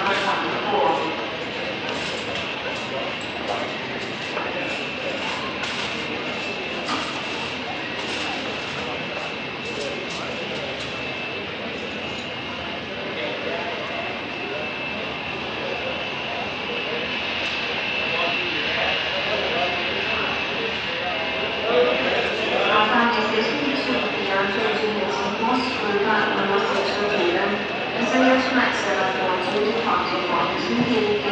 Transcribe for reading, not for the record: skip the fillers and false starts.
他闯祸。Essere io ci metto la foto di fatto, quando si